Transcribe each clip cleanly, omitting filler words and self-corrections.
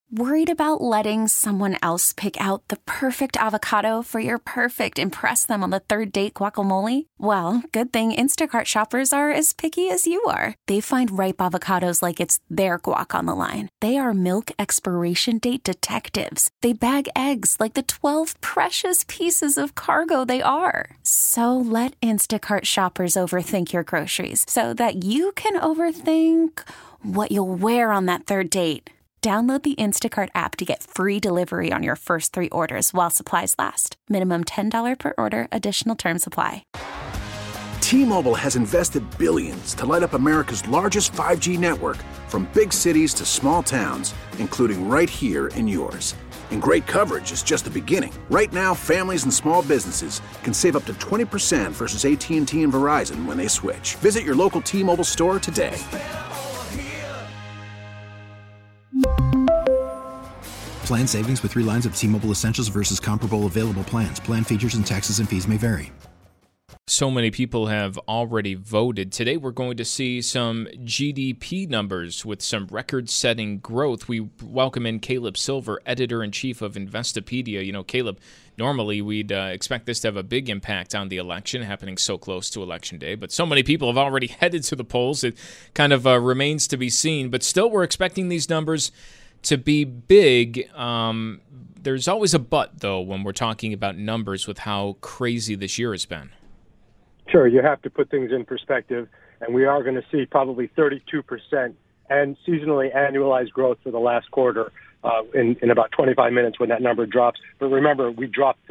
Worried about letting someone else pick out the perfect avocado for your perfect impress them on the third date guacamole? Well, good thing Instacart shoppers are as picky as you are. They find ripe avocados like it's their guac on the line. They are milk expiration date detectives. They bag eggs like the 12 precious pieces of cargo they are. So let Instacart shoppers overthink your groceries so that you can overthink what you'll wear on that third date. Download the Instacart app to get free delivery on your first 3 orders while supplies last. Minimum $10 per order. Additional terms apply. T-Mobile has invested billions to light up America's largest 5G network, from big cities to small towns, including right here in yours. And great coverage is just the beginning. Right now, families and small businesses can save up to 20% versus AT&T and Verizon when they switch. Visit your local T-Mobile store today. Plan savings with 3 lines of T-Mobile Essentials versus comparable available plans. Plan features and taxes and fees may vary. So many people have already voted. Today we're going to see some GDP numbers with some record-setting growth. We welcome in Caleb Silver, editor-in-chief of Investopedia. You know, Caleb, normally we'd expect this to have a big impact on the election, happening so close to Election Day. But so many people have already headed to the polls, it kind of remains to be seen. But still, we're expecting these numbers to be big. There's always a but, though, when we're talking about numbers with how crazy this year has been. Sure, you have to put things in perspective, and we are going to see probably 32% and seasonally annualized growth for the last quarter in about 25 minutes when that number drops. But remember, we dropped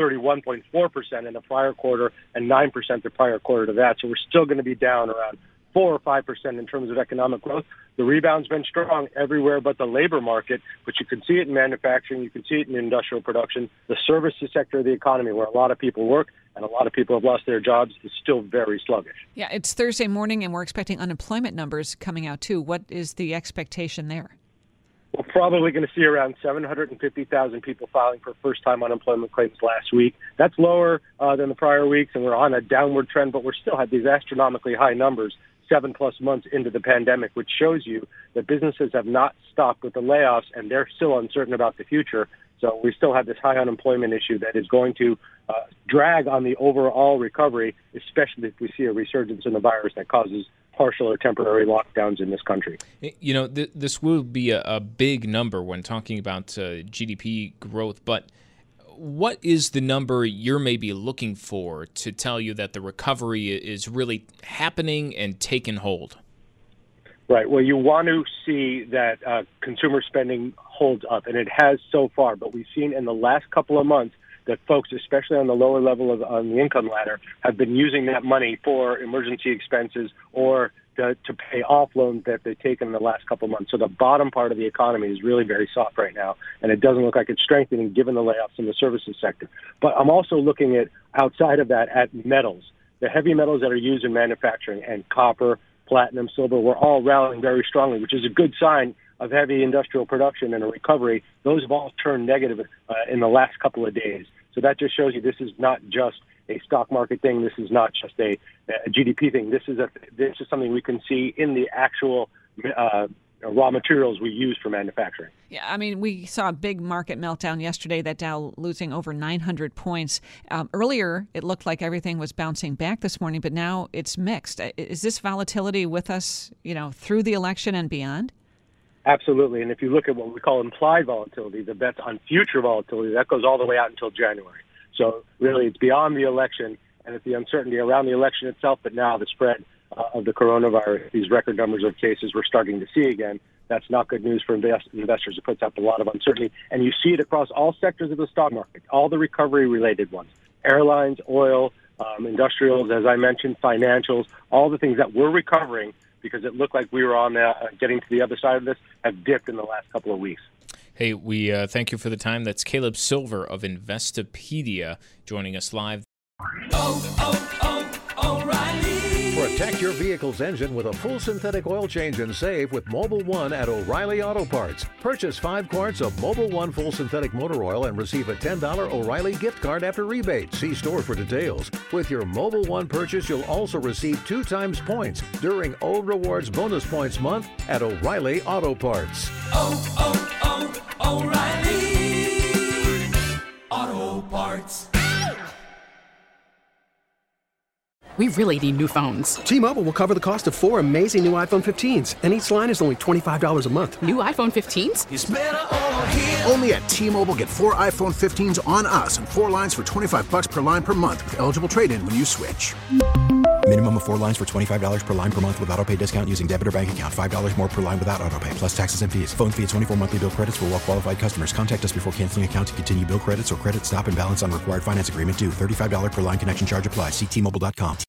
31.4% in the prior quarter and 9% the prior quarter to that, so we're still going to be down around 4 or 5% in terms of economic growth. The rebound's been strong everywhere but the labor market, but you can see it in manufacturing, you can see it in industrial production. The services sector of the economy, where a lot of people work and a lot of people have lost their jobs, is still very sluggish. Yeah, it's Thursday morning, and we're expecting unemployment numbers coming out, too. What is the expectation there? We're probably going to see around 750,000 people filing for first-time unemployment claims last week. That's lower than the prior weeks, and we're on a downward trend, but we're still at these astronomically high numbers 7+ months into the pandemic, which shows you that businesses have not stopped with the layoffs, and they're still uncertain about the future. So we still have this high unemployment issue that is going to drag on the overall recovery, especially if we see a resurgence in the virus that causes partial or temporary lockdowns in this country. You know, this will be a big number when talking about GDP growth, but what is the number you're maybe looking for to tell you that the recovery is really happening and taking hold? Right. Well, you want to see that consumer spending holds up, and it has so far. But we've seen in the last couple of months that folks, especially on the lower level on the income ladder, have been using that money for emergency expenses or to pay off loans that they've taken in the last couple of months. So the bottom part of the economy is really very soft right now, and it doesn't look like it's strengthening given the layoffs in the services sector. But I'm also looking at, outside of that, at metals. The heavy metals that are used in manufacturing, and copper, platinum, silver, were all rallying very strongly, which is a good sign of heavy industrial production and a recovery. Those have all turned negative in the last couple of days. So that just shows you this is not just a stock market thing. This is not just a GDP thing. This is something we can see in the actual raw materials we use for manufacturing. Yeah, I mean, we saw a big market meltdown yesterday, that Dow losing over 900 points. Earlier, it looked like everything was bouncing back this morning, but now it's mixed. Is this volatility with us, through the election and beyond? Absolutely. And if you look at what we call implied volatility, the bets on future volatility, that goes all the way out until January. So really, it's beyond the election, and it's the uncertainty around the election itself, but now the spread of the coronavirus, these record numbers of cases we're starting to see again. That's not good news for investors. It puts up a lot of uncertainty. And you see it across all sectors of the stock market, all the recovery-related ones, airlines, oil, industrials, as I mentioned, financials, all the things that were recovering because it looked like we were on getting to the other side of this, have dipped in the last couple of weeks. Hey, we thank you for the time. That's Caleb Silver of Investopedia joining us live. O'Reilly. Protect your vehicle's engine with a full synthetic oil change and save with Mobil 1 at O'Reilly Auto Parts. Purchase 5 quarts of Mobil 1 full synthetic motor oil and receive a $10 O'Reilly gift card after rebate. See store for details. With your Mobil 1 purchase, you'll also receive 2 times points during O Rewards Bonus Points Month at O'Reilly Auto Parts. O'Reilly Auto Parts. We really need new phones. T-Mobile will cover the cost of 4 amazing new iPhone 15s, and each line is only $25 a month. New iPhone 15s? It's better over here. Only at T-Mobile, get 4 iPhone 15s on us and 4 lines for $25 per line per month with eligible trade-in when you switch. Minimum of 4 lines for $25 per line per month with autopay discount using debit or bank account. $5 more per line without autopay, plus taxes and fees. Phone fee at 24 monthly bill credits for well-qualified customers. Contact us before canceling account to continue bill credits or credit stop and balance on required finance agreement due. $35 per line connection charge applies. See T-Mobile.com.